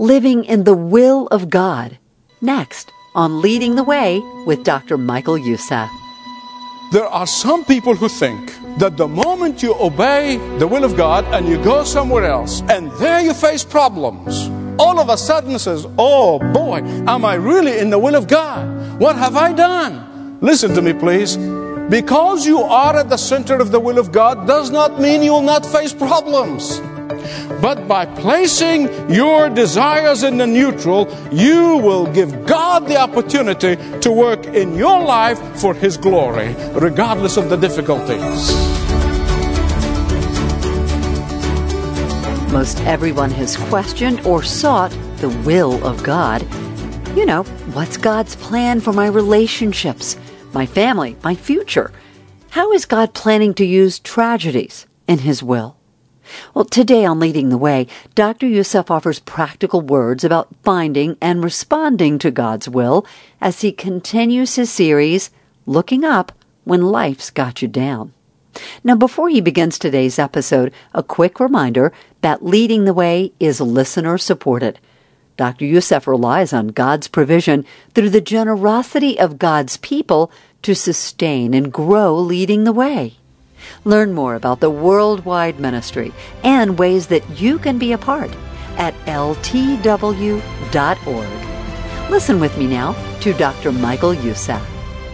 Living in the Will of God. Next on Leading the Way with Dr. Michael Youssef. There are some people who think that the moment you obey the will of God and you go somewhere else and there you face problems, all of a sudden says, oh boy, am I really in the will of God? What have I done? Listen to me, please. Because you are at the center of the will of God does not mean you will not face problems. But by placing your desires in the neutral, you will give God the opportunity to work in your life for His glory, regardless of the difficulties. Most everyone has questioned or sought the will of God. You know, what's God's plan for my relationships, my family, my future? How is God planning to use tragedies in His will? Well, today on Leading the Way, Dr. Youssef offers practical words about finding and responding to God's will as he continues his series, Looking Up When Life's Got You Down. Now, before he begins today's episode, a quick reminder that Leading the Way is listener-supported. Dr. Youssef relies on God's provision through the generosity of God's people to sustain and grow Leading the Way. Learn more about the worldwide ministry and ways that you can be a part at ltw.org. Listen with me now to Dr. Michael Youssef.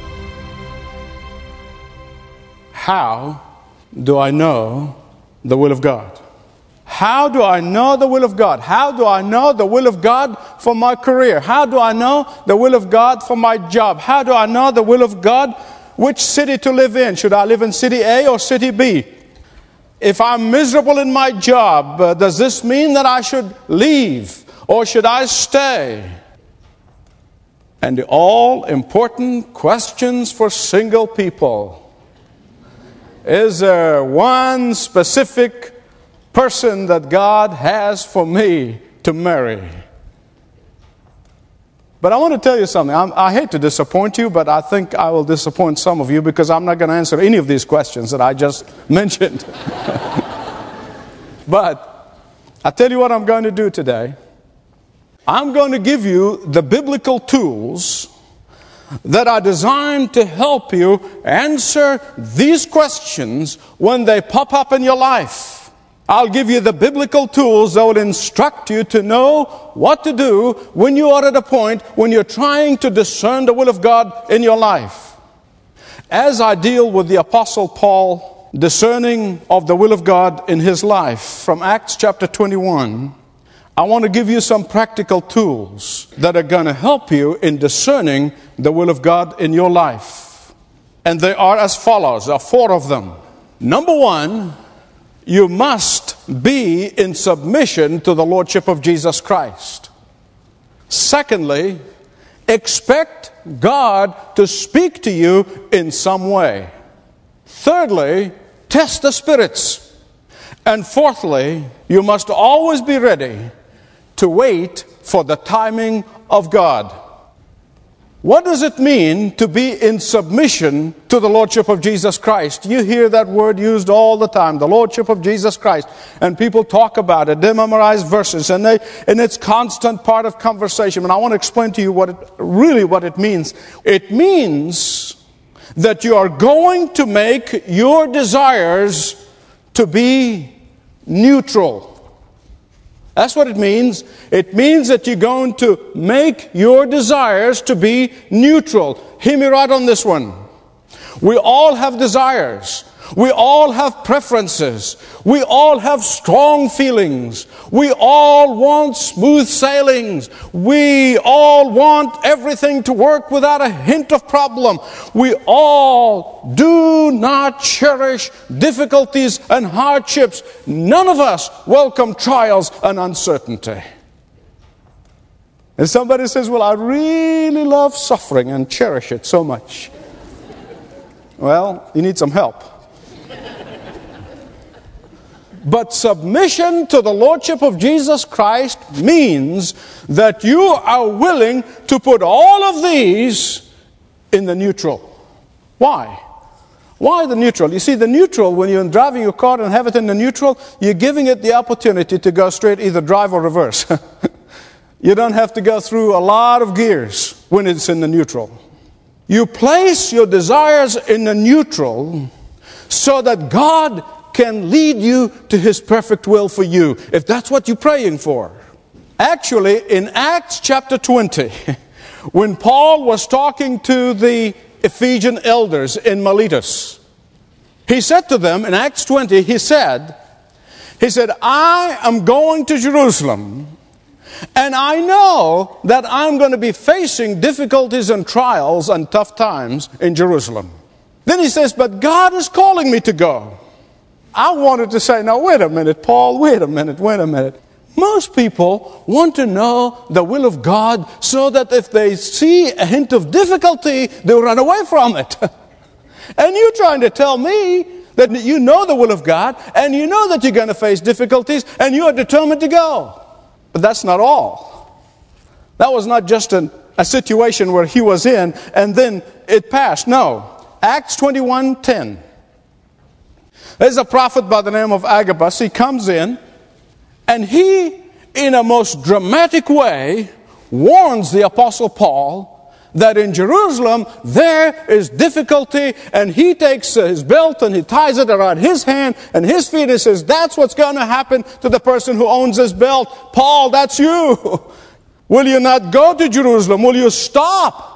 How do I know the will of God? How do I know the will of God? How do I know the will of God for my career? How do I know the will of God for my job? How do I know the will of God? Which city to live in? Should I live in city A or city B? If I'm miserable in my job, does this mean that I should leave or should I stay? And the all-important questions for single people. Is there one specific person that God has for me to marry? But I want to tell you something. I hate to disappoint you, but I think I will disappoint some of you because I'm not going to answer any of these questions that I just mentioned. But I tell you what I'm going to do today. I'm going to give you the biblical tools that are designed to help you answer these questions when they pop up in your life. I'll give you the biblical tools that will instruct you to know what to do when you are at a point when you're trying to discern the will of God in your life. As I deal with the Apostle Paul discerning of the will of God in his life from Acts chapter 21, I want to give you some practical tools that are going to help you in discerning the will of God in your life. And they are as follows. There are 4 of them. Number 1, you must be in submission to the Lordship of Jesus Christ. Secondly, expect God to speak to you in some way. Thirdly, test the spirits. And fourthly, you must always be ready to wait for the timing of God. What does it mean to be in submission to the Lordship of Jesus Christ? You hear that word used all the time, the Lordship of Jesus Christ. And people talk about it. They memorize verses and it's constant part of conversation. And I want to explain to you what it means. It means that you are going to make your desires to be neutral. That's what it means. It means that you're going to make your desires to be neutral. Hear me right on this one. We all have desires. We all have preferences. We all have strong feelings. We all want smooth sailings. We all want everything to work without a hint of problem. We all do not cherish difficulties and hardships. None of us welcome trials and uncertainty. And somebody says, well, I really love suffering and cherish it so much. Well, you need some help. But submission to the Lordship of Jesus Christ means that you are willing to put all of these in the neutral. Why? Why the neutral? You see, the neutral, when you're driving your car and have it in the neutral, you're giving it the opportunity to go straight, either drive or reverse. You don't have to go through a lot of gears when it's in the neutral. You place your desires in the neutral so that God can lead you to His perfect will for you, if that's what you're praying for. Actually, in Acts chapter 20, when Paul was talking to the Ephesian elders in Miletus, he said to them in Acts 20, he said, I am going to Jerusalem, and I know that I'm going to be facing difficulties and trials and tough times in Jerusalem. Then he says, but God is calling me to go. I wanted to say, now wait a minute, Paul, wait a minute. Most people want to know the will of God so that if they see a hint of difficulty, they'll run away from it. And you're trying to tell me that you know the will of God, and you know that you're going to face difficulties, and you are determined to go. But that's not all. That was not just a situation where he was in, and then it passed. No. Acts 21:10. There's a prophet by the name of Agabus. He comes in, and he, in a most dramatic way, warns the Apostle Paul that in Jerusalem there is difficulty, and he takes his belt and he ties it around his hand and his feet and says, that's what's going to happen to the person who owns this belt. Paul, that's you. Will you not go to Jerusalem? Will you stop?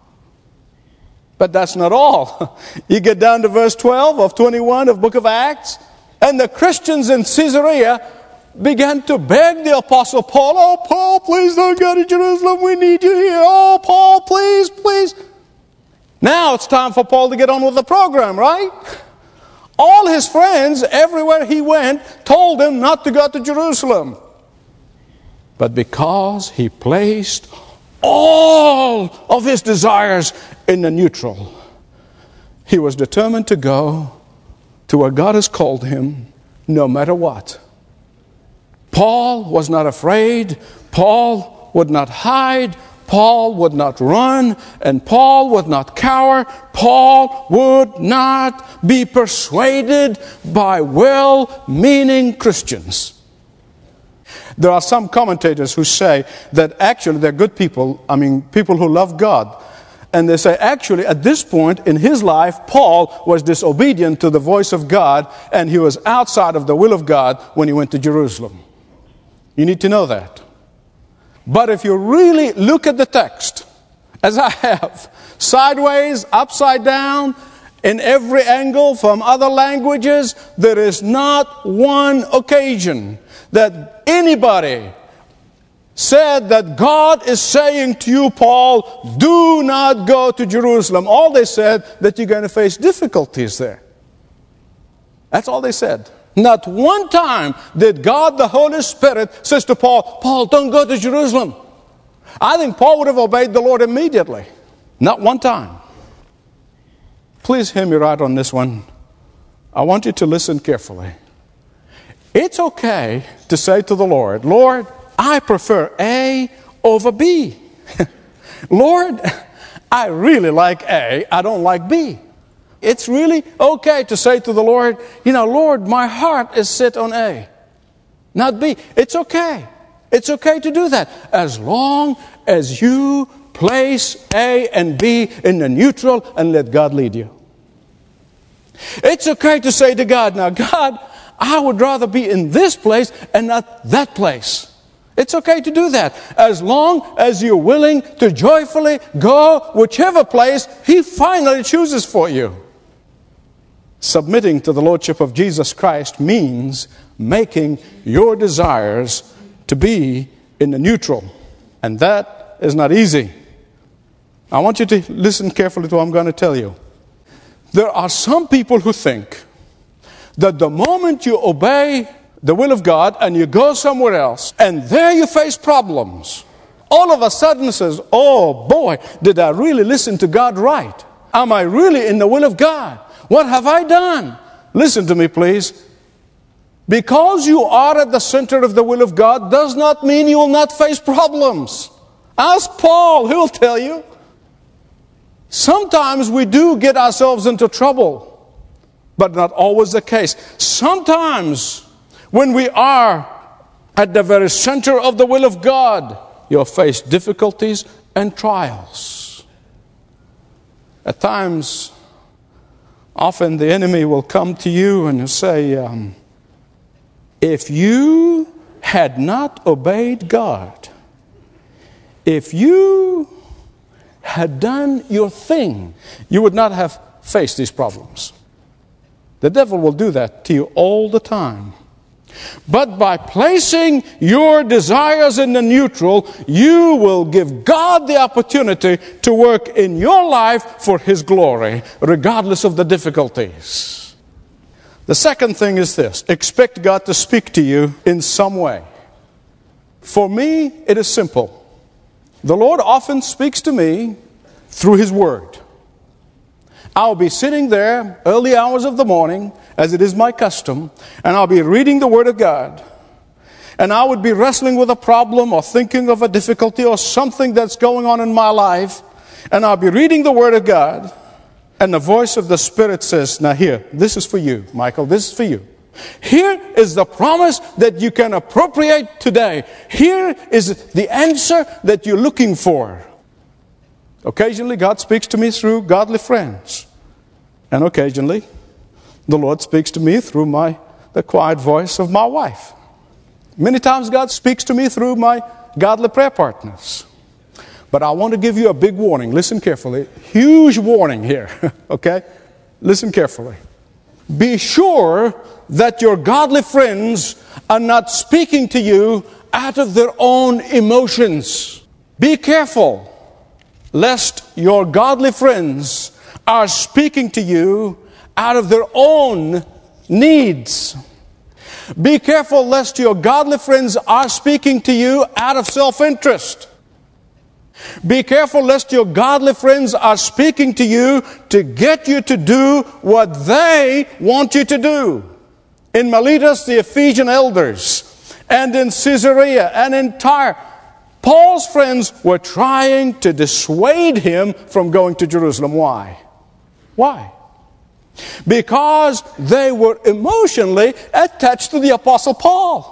But that's not all. You get down to verse 12 of 21 of book of Acts, and the Christians in Caesarea began to beg the Apostle Paul, oh, Paul, please don't go to Jerusalem. We need you here. Oh, Paul, please, please. Now it's time for Paul to get on with the program, right? All his friends, everywhere he went, told him not to go to Jerusalem. But because he placed all of his desires in the neutral, he was determined to go to where God has called him, no matter what. Paul was not afraid. Paul would not hide. Paul would not run. And Paul would not cower. Paul would not be persuaded by well-meaning Christians. There are some commentators who say that actually they're good people, people who love God. And they say, actually, at this point in his life, Paul was disobedient to the voice of God, and he was outside of the will of God when he went to Jerusalem. You need to know that. But if you really look at the text, as I have, sideways, upside down, in every angle from other languages, there is not one occasion that anybody said that God is saying to you, Paul, do not go to Jerusalem. All they said that you're going to face difficulties there. That's all they said. Not one time did God the Holy Spirit says to Paul, Paul, don't go to Jerusalem. I think Paul would have obeyed the Lord immediately. Not one time. Please hear me right on this one. I want you to listen carefully. It's okay to say to the Lord, Lord, I prefer A over B. Lord, I really like A. I don't like B. It's really okay to say to the Lord, Lord, my heart is set on A, not B. It's okay. It's okay to do that as long as you place A and B in the neutral and let God lead you. It's okay to say to God, now God, I would rather be in this place and not that place. It's okay to do that as long as you're willing to joyfully go whichever place He finally chooses for you. Submitting to the Lordship of Jesus Christ means making your desires to be in the neutral. And that is not easy. I want you to listen carefully to what I'm going to tell you. There are some people who think that the moment you obey the will of God and you go somewhere else and there you face problems, all of a sudden says, oh boy, did I really listen to God right? Am I really in the will of God? What have I done? Listen to me, please. Because you are at the center of the will of God does not mean you will not face problems. Ask Paul, he'll tell you. Sometimes we do get ourselves into trouble, but not always the case. Sometimes when we are at the very center of the will of God, you'll face difficulties and trials. At times, often the enemy will come to you and say, if you had not obeyed God, if you had done your thing, you would not have faced these problems. The devil will do that to you all the time. But by placing your desires in the neutral, you will give God the opportunity to work in your life for His glory, regardless of the difficulties. The second thing is this: expect God to speak to you in some way. For me, it is simple. The Lord often speaks to me through His Word. I'll be sitting there early hours of the morning, as it is my custom, and I'll be reading the Word of God. And I would be wrestling with a problem or thinking of a difficulty or something that's going on in my life. And I'll be reading the Word of God. And the voice of the Spirit says, now here, this is for you, Michael, this is for you. Here is the promise that you can appropriate today. Here is the answer that you're looking for. Occasionally, God speaks to me through godly friends. And occasionally, the Lord speaks to me through the quiet voice of my wife. Many times, God speaks to me through my godly prayer partners. But I want to give you a big warning. Listen carefully. Huge warning here. Okay? Listen carefully. Be sure that your godly friends are not speaking to you out of their own emotions. Be careful lest your godly friends are speaking to you out of their own needs. Be careful lest your godly friends are speaking to you out of self-interest. Be careful lest your godly friends are speaking to you to get you to do what they want you to do. In Miletus, the Ephesian elders, and in Caesarea, and in Tyre, Paul's friends were trying to dissuade him from going to Jerusalem. Why? Why? Because they were emotionally attached to the Apostle Paul.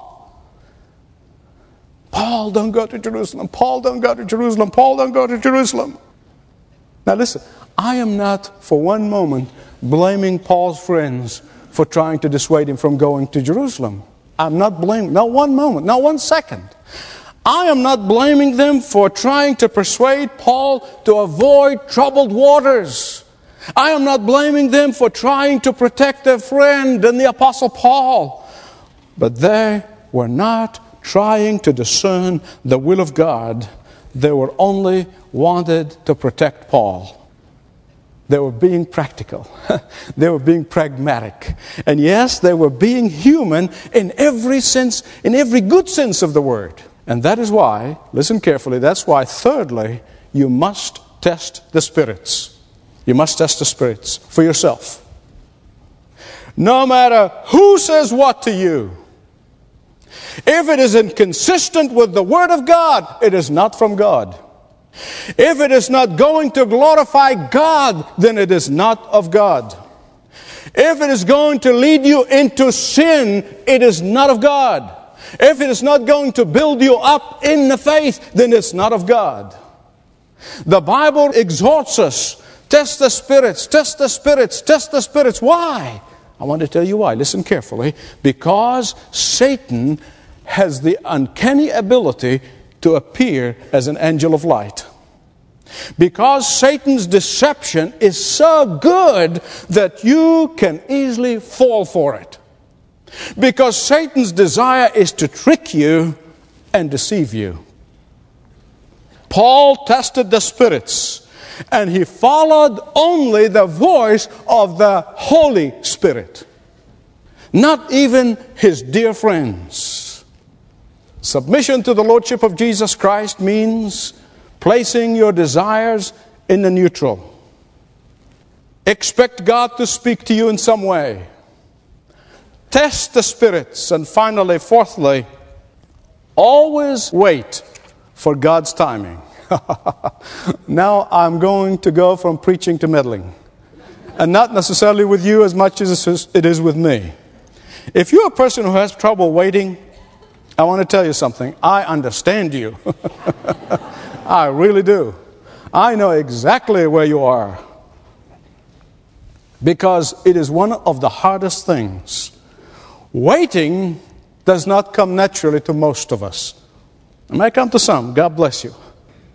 Paul, don't go to Jerusalem. Paul, don't go to Jerusalem. Paul, don't go to Jerusalem. Now listen, I am not for one moment blaming Paul's friends for trying to dissuade him from going to Jerusalem. I'm not blaming, not one moment, not 1 second. I am not blaming them for trying to persuade Paul to avoid troubled waters. I am not blaming them for trying to protect their friend and the Apostle Paul. But they were not trying to discern the will of God. They were only wanted to protect Paul. They were being practical. They were being pragmatic. And yes, they were being human in every sense, in every good sense of the word. And that is why, listen carefully, that's why, thirdly, you must test the spirits. You must test the spirits for yourself. No matter who says what to you, if it is inconsistent with the Word of God, it is not from God. If it is not going to glorify God, then it is not of God. If it is going to lead you into sin, it is not of God. If it is not going to build you up in the faith, then it's not of God. The Bible exhorts us, test the spirits, test the spirits, test the spirits. Why? I want to tell you why. Listen carefully. Because Satan has the uncanny ability to appear as an angel of light. Because Satan's deception is so good that you can easily fall for it. Because Satan's desire is to trick you and deceive you. Paul tested the spirits, and he followed only the voice of the Holy Spirit, not even his dear friends. Submission to the Lordship of Jesus Christ means placing your desires in the neutral. Expect God to speak to you in some way. Test the spirits. And finally, fourthly, always wait for God's timing. Now I'm going to go from preaching to meddling. And not necessarily with you as much as it is with me. If you're a person who has trouble waiting, I want to tell you something. I understand you. I really do. I know exactly where you are. Because it is one of the hardest things. Waiting does not come naturally to most of us. It may come to some. God bless you.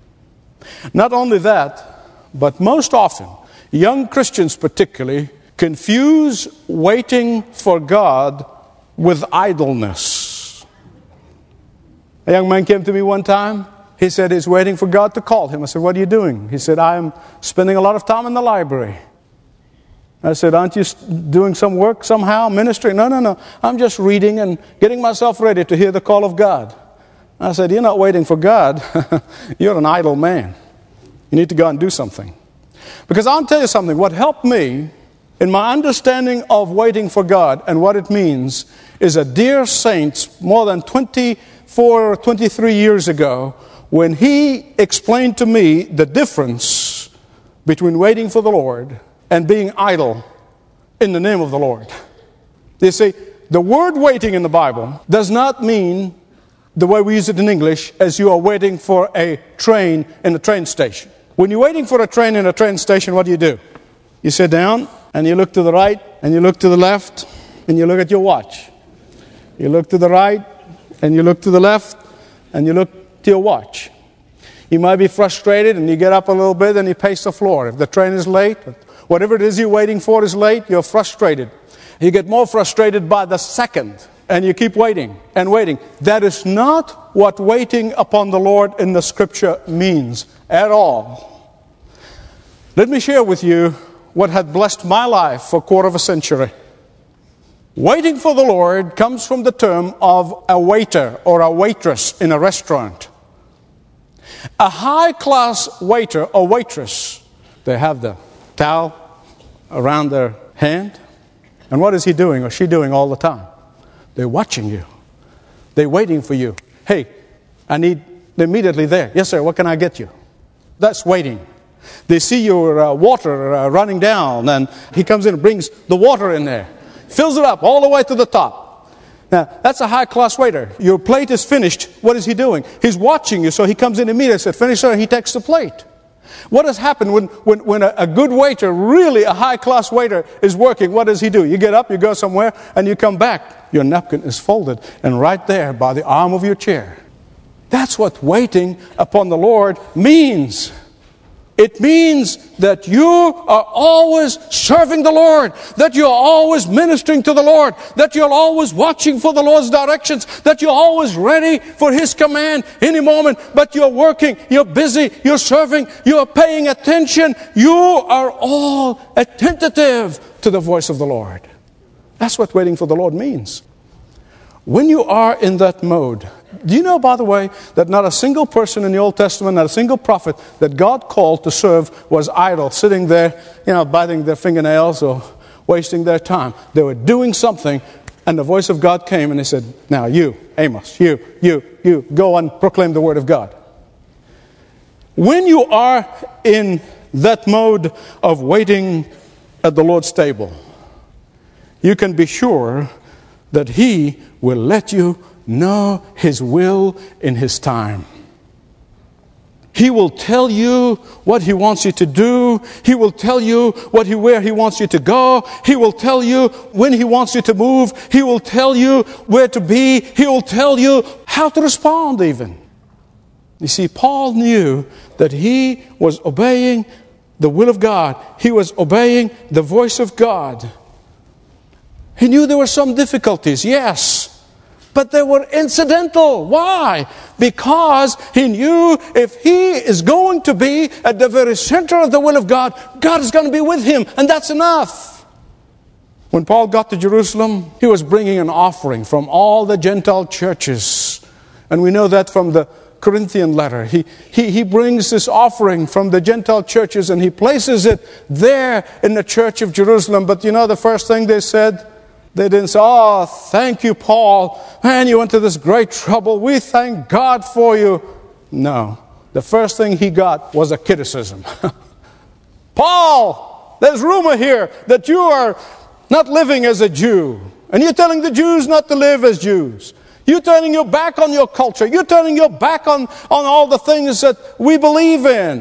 Not only that, but most often, young Christians particularly, confuse waiting for God with idleness. A young man came to me one time. He said he's waiting for God to call him. I said, what are you doing? He said, I'm spending a lot of time in the library. I said, aren't you doing some work somehow, ministry? No. I'm just reading and getting myself ready to hear the call of God. I said, you're not waiting for God. You're an idle man. You need to go and do something. Because I'll tell you something. What helped me in my understanding of waiting for God and what it means is a dear saint more than 24 or 23 years ago when he explained to me the difference between waiting for the Lord and being idle in the name of the Lord. You see, the word waiting in the Bible does not mean the way we use it in English as you are waiting for a train in a train station. When you're waiting for a train in a train station, what do? You sit down and you look to the right and you look to the left and you look at your watch. You look to the right and you look to the left and you look to your watch. You might be frustrated and you get up a little bit and you pace the floor. If the train is late, whatever it is you're waiting for is late, you're frustrated. You get more frustrated by the second and you keep waiting and waiting. That is not what waiting upon the Lord in the Scripture means at all. Let me share with you what had blessed my life for a quarter of a century. Waiting for the Lord comes from the term of a waiter or a waitress in a restaurant. A high-class waiter or waitress, they have the towel around their hand. And what is he doing or she doing all the time? They're watching you. They're waiting for you. Hey, they're immediately there. Yes, sir, what can I get you? That's waiting. They see your water running down, and he comes in and brings the water in there. Fills it up all the way to the top. Now, that's a high-class waiter. Your plate is finished. What is he doing? He's watching you, so he comes in immediately and says, finish, sir, and he takes the plate. What has happened when a good waiter, really a high-class waiter, is working? What does he do? You get up, you go somewhere, and you come back. Your napkin is folded and right there by the arm of your chair. That's what waiting upon the Lord means. It means that you are always serving the Lord, that you're always ministering to the Lord, that you're always watching for the Lord's directions, that you're always ready for His command any moment, but you're working, you're busy, you're serving, you're paying attention. You are all attentive to the voice of the Lord. That's what waiting for the Lord means. When you are in that mode, do you know, by the way, that not a single person in the Old Testament, not a single prophet that God called to serve was idle, sitting there, biting their fingernails or wasting their time. They were doing something, and the voice of God came and He said, now you, Amos, you, go and proclaim the Word of God. When you are in that mode of waiting at the Lord's table, you can be sure that He will let you know His will in His time. He will tell you what He wants you to do. He will tell you where He wants you to go. He will tell you when He wants you to move. He will tell you where to be. He will tell you how to respond even. You see, Paul knew that he was obeying the will of God. He was obeying the voice of God. He knew there were some difficulties, yes. But they were incidental. Why? Because he knew if he is going to be at the very center of the will of God, God is going to be with him. And that's enough. When Paul got to Jerusalem, he was bringing an offering from all the Gentile churches. And we know that from the Corinthian letter. He brings this offering from the Gentile churches and he places it there in the church of Jerusalem. But you know the first thing they said? They didn't say, oh, thank you, Paul. Man, you went to this great trouble. We thank God for you. No. The first thing he got was a criticism. Paul, there's rumor here that you are not living as a Jew. And you're telling the Jews not to live as Jews. You're turning your back on your culture. You're turning your back on all the things that we believe in.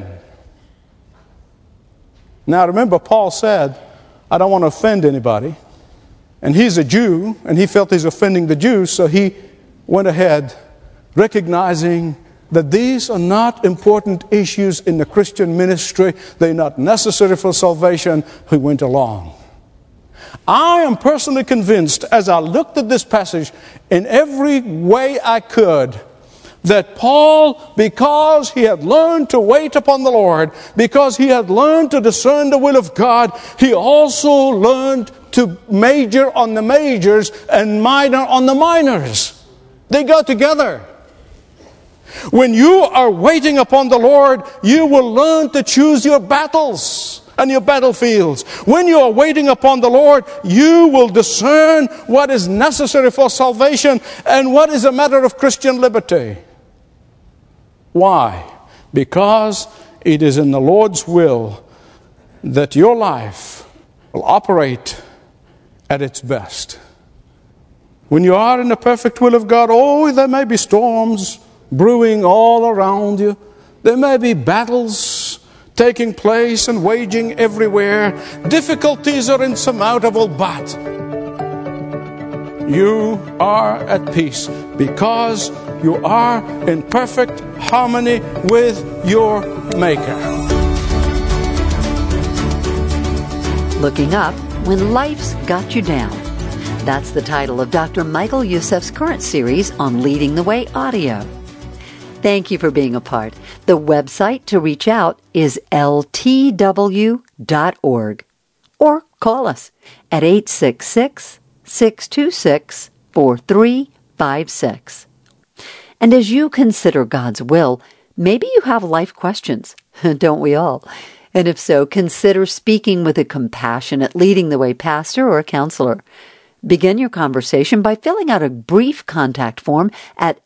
Now remember, Paul said, I don't want to offend anybody. And he's a Jew, and he felt he's offending the Jews, so he went ahead recognizing that these are not important issues in the Christian ministry. They're not necessary for salvation. He went along. I am personally convinced, as I looked at this passage in every way I could, that Paul, because he had learned to wait upon the Lord, because he had learned to discern the will of God, he also learned to major on the majors and minor on the minors. They go together. When you are waiting upon the Lord, you will learn to choose your battles and your battlefields. When you are waiting upon the Lord, you will discern what is necessary for salvation and what is a matter of Christian liberty. Why? Because it is in the Lord's will that your life will operate at its best. When you are in the perfect will of God, there may be storms brewing all around you. There may be battles taking place and waging everywhere. Difficulties are insurmountable, but you are at peace because you are in perfect harmony with your Maker. Looking Up When Life's Got You Down. That's the title of Dr. Michael Youssef's current series on Leading the Way audio. Thank you for being a part. The website to reach out is ltw.org or call us at 866-626-4356. And as you consider God's will, maybe you have life questions. Don't we all? And if so, consider speaking with a compassionate Leading the Way pastor or a counselor. Begin your conversation by filling out a brief contact form at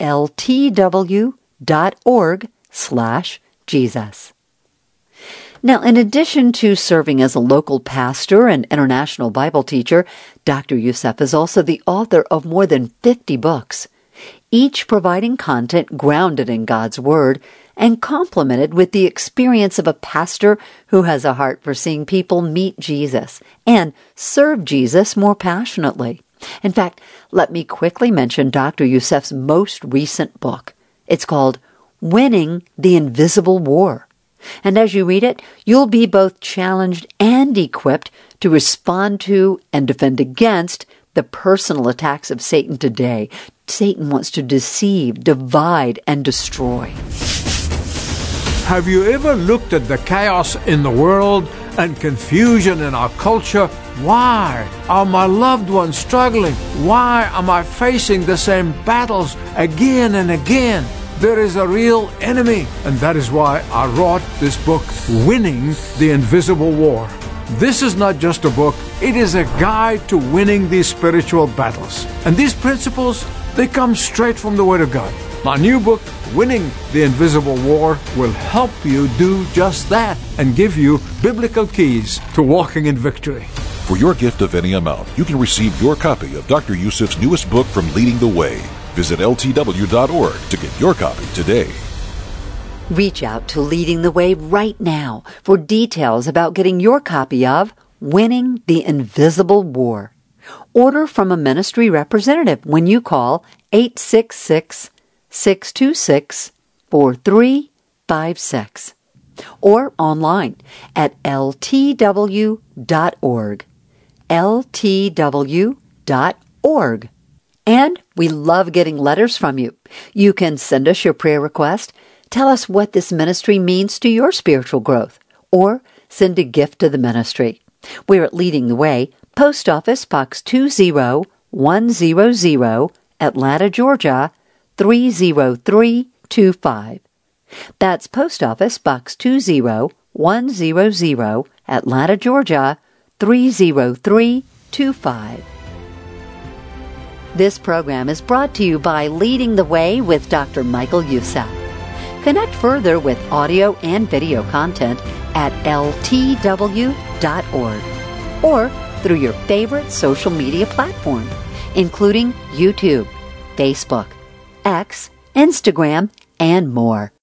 ltw.org/Jesus. Now, in addition to serving as a local pastor and international Bible teacher, Dr. Youssef is also the author of more than 50 books, each providing content grounded in God's Word and complemented with the experience of a pastor who has a heart for seeing people meet Jesus and serve Jesus more passionately. In fact, let me quickly mention Dr. Youssef's most recent book. It's called Winning the Invisible War. And as you read it, you'll be both challenged and equipped to respond to and defend against the personal attacks of Satan today. Satan wants to deceive, divide, and destroy. Have you ever looked at the chaos in the world and confusion in our culture? Why are my loved ones struggling? Why am I facing the same battles again and again? There is a real enemy, and that is why I wrote this book, Winning the Invisible War. This is not just a book, it is a guide to winning these spiritual battles. And these principles, they come straight from the Word of God. My new book, Winning the Invisible War, will help you do just that and give you biblical keys to walking in victory. For your gift of any amount, you can receive your copy of Dr. Youssef's newest book from Leading the Way. Visit ltw.org to get your copy today. Reach out to Leading the Way right now for details about getting your copy of Winning the Invisible War. Order from a ministry representative when you call 866-626-4356 or online at ltw.org. ltw.org. And we love getting letters from you. You can send us your prayer request, tell us what this ministry means to your spiritual growth, or send a gift to the ministry. We're at Leading the Way, Post Office Box 20100, Atlanta, Georgia, 30325. That's Post Office Box 20100, Atlanta, Georgia, 30325. This program is brought to you by Leading the Way with Dr. Michael Youssef. Connect further with audio and video content at ltw.org or through your favorite social media platform, including YouTube, Facebook, X, Instagram, and more.